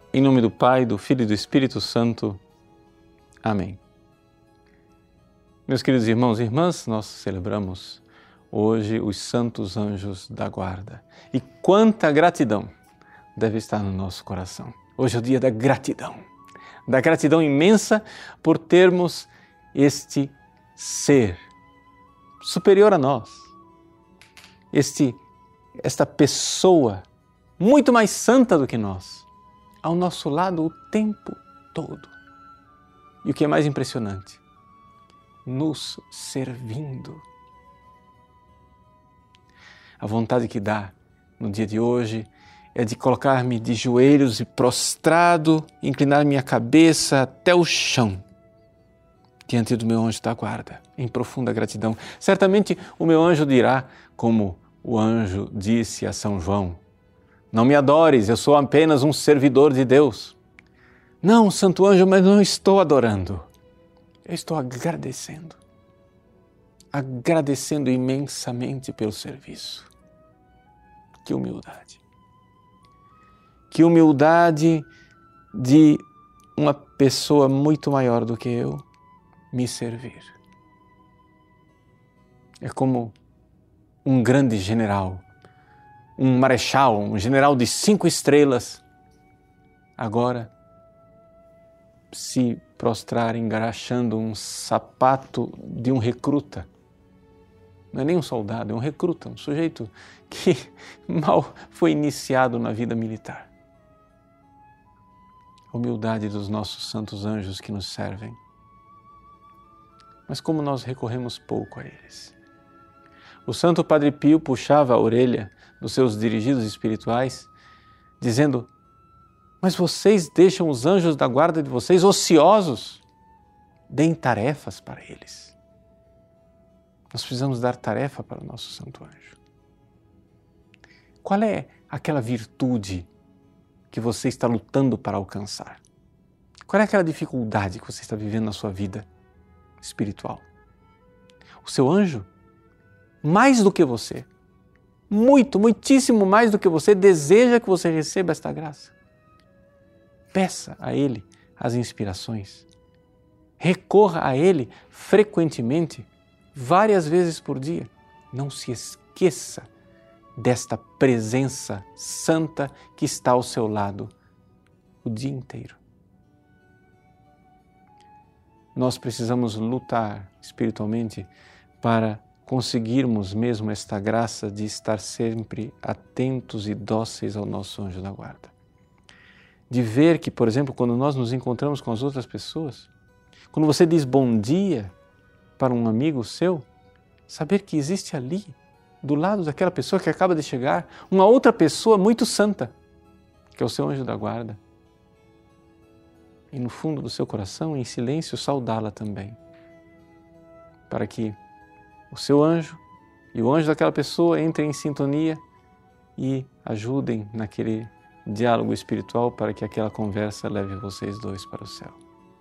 Em nome do Pai, do Filho e do Espírito Santo. Amém. Meus queridos irmãos e irmãs, nós celebramos hoje os santos anjos da guarda. E quanta gratidão deve estar no nosso coração. Hoje é o dia da gratidão imensa por termos este ser superior a nós, esta pessoa muito mais santa do que nós, ao nosso lado o tempo todo. E o que é mais impressionante, nos servindo. A vontade que dá no dia de hoje é de colocar-me de joelhos e prostrado, inclinar minha cabeça até o chão, diante do meu anjo da guarda, em profunda gratidão. Certamente o meu anjo dirá, como o anjo disse a São João: não me adores, eu sou apenas um servidor de Deus. Não, santo anjo, mas não estou adorando. Eu estou agradecendo imensamente pelo serviço. Que humildade! Que humildade de uma pessoa muito maior do que eu me servir. É como um grande general, um marechal, um general de 5 estrelas, agora se prostrar engraxando um sapato de um recruta. Não é nem um soldado, é um recruta, um sujeito que mal foi iniciado na vida militar. A humildade dos nossos santos anjos que nos servem. Mas como nós recorremos pouco a eles. O Santo Padre Pio puxava a orelha dos seus dirigidos espirituais, dizendo: mas vocês deixam os anjos da guarda de vocês ociosos? Deem tarefas para eles. Nós precisamos dar tarefa para o nosso santo anjo. Qual é aquela virtude que você está lutando para alcançar? Qual é aquela dificuldade que você está vivendo na sua vida espiritual? O seu anjo, mais do que você, muitíssimo mais do que você, deseja que você receba esta graça. Peça a Ele as inspirações. Recorra a Ele frequentemente, várias vezes por dia. Não se esqueça desta presença santa que está ao seu lado o dia inteiro. Nós precisamos lutar espiritualmente para conseguirmos mesmo esta graça de estar sempre atentos e dóceis ao nosso anjo da guarda. De ver que, por exemplo, quando nós nos encontramos com as outras pessoas, quando você diz bom dia para um amigo seu, saber que existe ali, do lado daquela pessoa que acaba de chegar, uma outra pessoa muito santa, que é o seu anjo da guarda. E no fundo do seu coração, em silêncio, saudá-la também, para que o seu anjo e o anjo daquela pessoa entrem em sintonia e ajudem naquele diálogo espiritual para que aquela conversa leve vocês dois para o céu.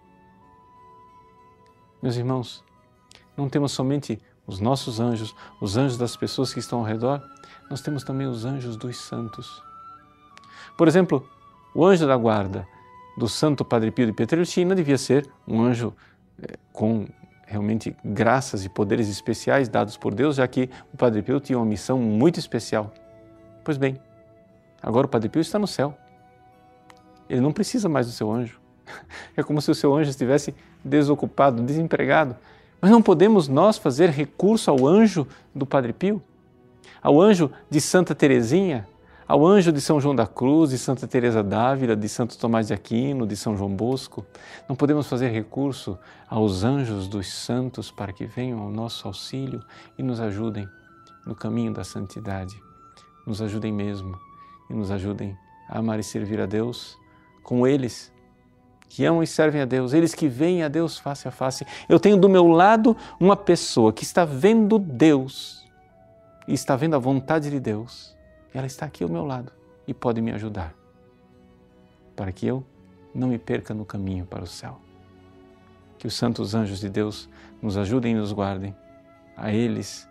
Meus irmãos, não temos somente os nossos anjos, os anjos das pessoas que estão ao redor, nós temos também os anjos dos santos. Por exemplo, o anjo da guarda do Santo Padre Pio de Pietrelcina devia ser um anjo com realmente graças e poderes especiais dados por Deus, já que o Padre Pio tinha uma missão muito especial. Pois bem, agora o Padre Pio está no céu. Ele não precisa mais do seu anjo. É como se o seu anjo estivesse desocupado, desempregado. Mas não podemos nós fazer recurso ao anjo do Padre Pio? Ao anjo de Santa Teresinha? Ao anjo de São João da Cruz, de Santa Teresa d'Ávila, de Santo Tomás de Aquino, de São João Bosco? Não podemos fazer recurso aos anjos dos santos para que venham ao nosso auxílio e nos ajudem no caminho da santidade? Nos ajudem mesmo e nos ajudem a amar e servir a Deus com eles que amam e servem a Deus, eles que veem a Deus face a face. Eu tenho do meu lado uma pessoa que está vendo Deus e está vendo a vontade de Deus. Ela está aqui ao meu lado e pode me ajudar para que eu não me perca no caminho para o céu. Que os santos anjos de Deus nos ajudem e nos guardem. A eles,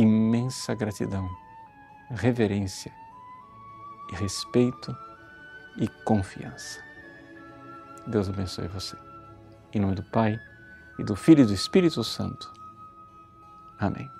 imensa gratidão, reverência e respeito e confiança. Deus abençoe você. Em nome do Pai, e do Filho e do Espírito Santo. Amém.